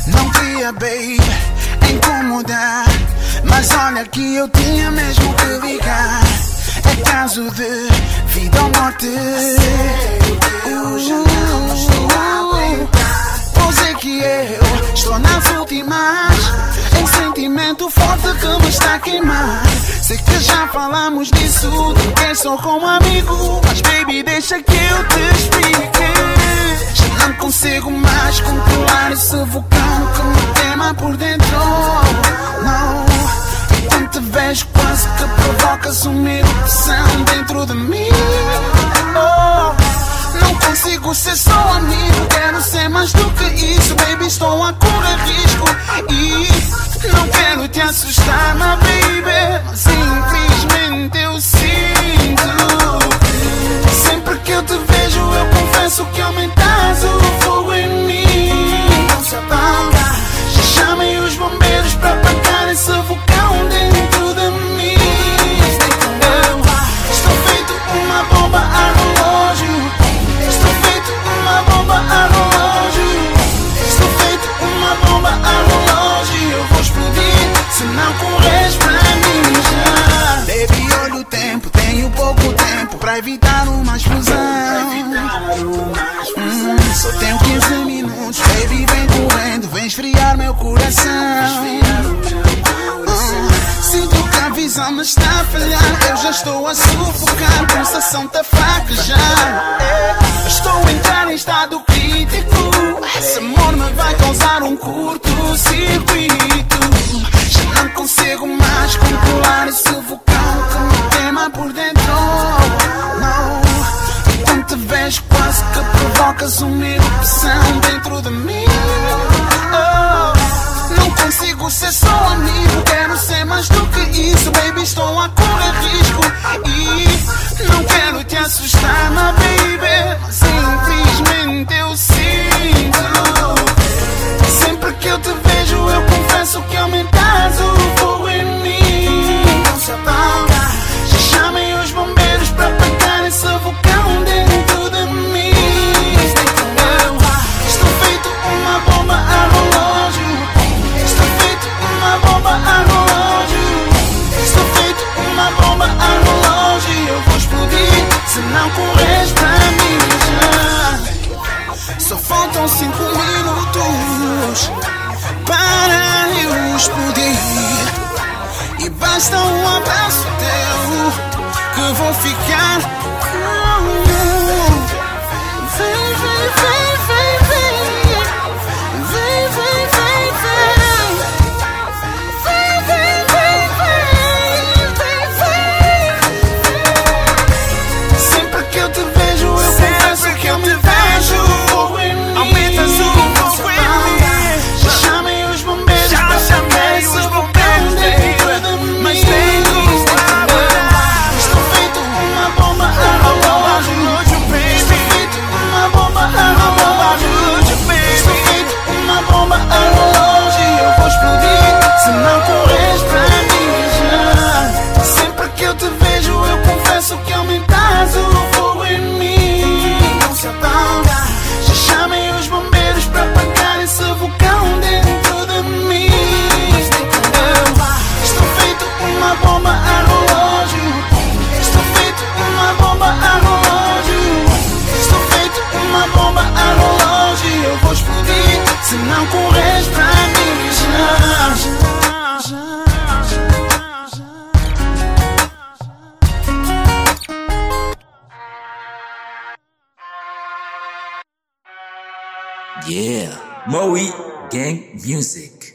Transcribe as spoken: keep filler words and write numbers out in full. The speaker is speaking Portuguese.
Não queria, baby, incomodar, mas olha que eu tinha mesmo que ligar. É caso de vida ou morte. Eu já não estou a aguentar. Pois é que eu estou nas últimas, em sentimento forte que me está a queimar. Sei que já falamos disso, tu queres só como amigo, mas baby deixa que eu te explique. Já não consigo mais controlar esse vulcão que me queima por dentro. Não, e quando te vejo quase que provocas uma erupção dentro de mim. Oh, não consigo ser só amigo, quero ser mais do que isso. Baby, estou a correr risco e não quero te assustar, my baby, mas infelizmente eu sinto. Sempre que eu te vejo eu confesso que aumentas o fogo em mim. Não se apaga, já chamei os bombeiros para apagar esse vulcão dentro de mim. Eu estou feito uma bomba a relógio. Estou feito uma bomba a relógio. Estou feito uma bomba a relógio. Eu vou explodir se não corres para mim já. Baby, olha o tempo, tenho pouco tempo para evitar uma explosão. Hum, só tenho quinze minutos, baby, vem correndo, vem esfriar meu coração. Hum, sinto que a visão me está a falhar, eu já estou a sufocar, a pulsação está fraca já. Eu estou a entrar em estado crítico, esse amor me vai causar um curto-circuito. Já não consigo mais controlar esse vulcão que me queima por dentro. Não, e quando te vejo quase que provocas uma erupção dentro de mim. Oh, não consigo ser só amigo, quero ser mais do que isso. Baby, estou a correr risco e não quero te assustar, my baby, mas infelizmente eu sinto. Sempre que eu te vejo eu confesso que aumentas o fogo em mim. Não se apaga, já chamei os bombeiros para apagar esse vulcão dentro de mim. Eu estou feito uma bomba a relógio. Estou feito uma bomba a relógio. Estou feito uma bomba a relógio. Eu vou explodir se não corres para mim já. Só faltam cinco minutos para eu explodir, e basta um abraço teu que vou ficar. Vem, vem, vem, vem, vem. Vem, vem, vem, vem. Vem, vem, vem, vem. Vem, vem. Sempre que eu te vejo eu confesso que eu me vejo. Aumentas o fogo em mim. Já chamei os bombeiros, já chamei os bombeiros dentro de mim. Mas tenho estou feito uma bomba a relógio. Estou feito uma bomba a relógio. Estou feito uma bomba a relógio. Eu vou explodir se não corres para mim já. Sempre que eu te vejo eu confesso que aumentas o fogo em mim. Não se apaga, já chamei os bombeiros para apagar esse vulcão dentro de mim. Eu estou feito uma bomba a relógio. Estou feito uma bomba a relógio. Estou feito uma bomba a relógio. Eu vou explodir se não corres para mim já. Yeah, Moe Gang Music.